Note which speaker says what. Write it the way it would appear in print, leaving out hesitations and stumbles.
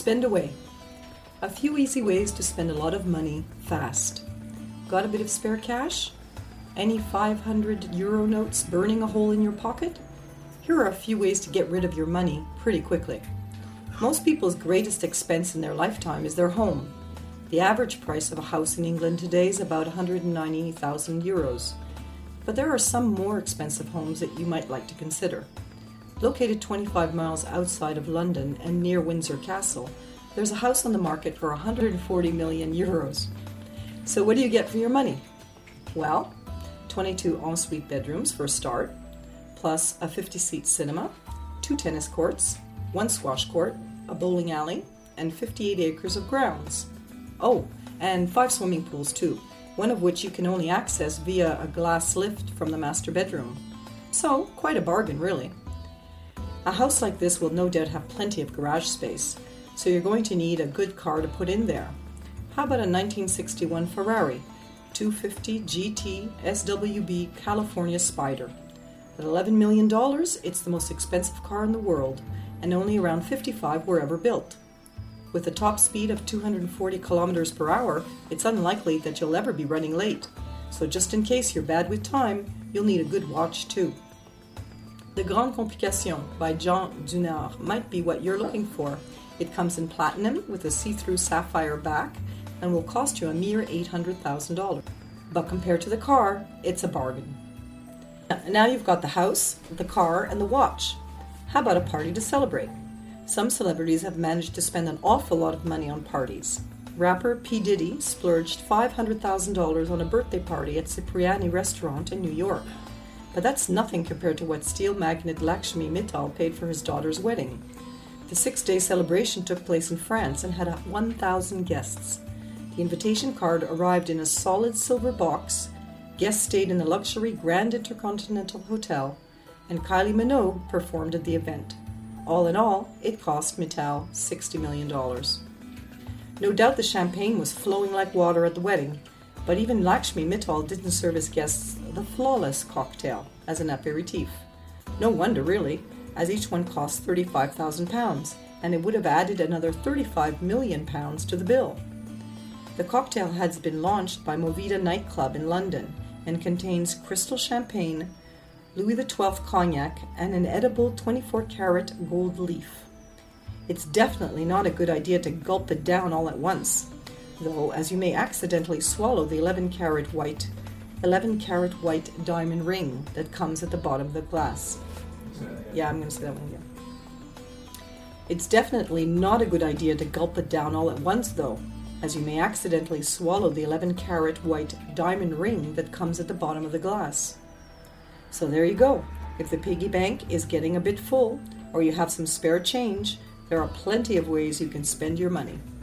Speaker 1: Spend away. A few easy ways to spend a lot of money fast. Got a bit of spare cash? Any 500 euro notes burning a hole in your pocket? Here are a few ways to get rid of your money pretty quickly. Most people's greatest expense in their lifetime is their home. The average price of a house in England today is about 190,000 euros. But there are some more expensive homes that you might like to consider. Located 25 miles outside of London and near Windsor Castle, there's a house on the market for 140 million euros. So what do you get for your money? Well, 22 ensuite bedrooms for a start, plus a 50-seat cinema, 2 tennis courts, 1 squash court, a bowling alley, and 58 acres of grounds. Oh, and 5 swimming pools too, one of which you can only access via a glass lift from the master bedroom. So, quite a bargain, really. A house like this will no doubt have plenty of garage space, so you're going to need a good car to put in there. How about a 1961 Ferrari 250 GT SWB California Spider? At $11 million, it's the most expensive car in the world, and only around 55 were ever built. With a top speed of 240 kilometers per hour, it's unlikely that you'll ever be running late. So just in case you're bad with time, you'll need a good watch too. The Grande Complication by Jean Dunard might be what you're looking for. It comes in platinum with a see-through sapphire back and will cost you a mere $800,000. But compared to the car, it's a bargain. Now you've got the house, the car, and the watch. How about a party to celebrate? Some celebrities have managed to spend an awful lot of money on parties. Rapper P. Diddy splurged $500,000 on a birthday party at Cipriani Restaurant in New York. But that's nothing compared to what steel magnate Lakshmi Mittal paid for his daughter's wedding. The 6-day celebration took place in France and had 1,000 guests. The invitation card arrived in a solid silver box, guests stayed in the luxury Grand Intercontinental Hotel, and Kylie Minogue performed at the event. All in all, it cost Mittal $60 million. No doubt the champagne was flowing like water at the wedding, but even Lakshmi Mittal didn't serve his guests the flawless cocktail as an aperitif. No wonder, really, as each one cost £35,000, and it would have added another £35 million to the bill. The cocktail has been launched by Movida nightclub in London and contains crystal champagne, Louis XII cognac, and an edible 24-carat gold leaf. It's definitely not a good idea to gulp it down all at once, though, as you may accidentally swallow the 11-carat white diamond ring that comes at the bottom of the glass. Yeah, I'm going to say that one again. It's definitely not a good idea to gulp it down all at once, though, as you may accidentally swallow the 11-carat white diamond ring that comes at the bottom of the glass. So there you go. If the piggy bank is getting a bit full, or you have some spare change, there are plenty of ways you can spend your money.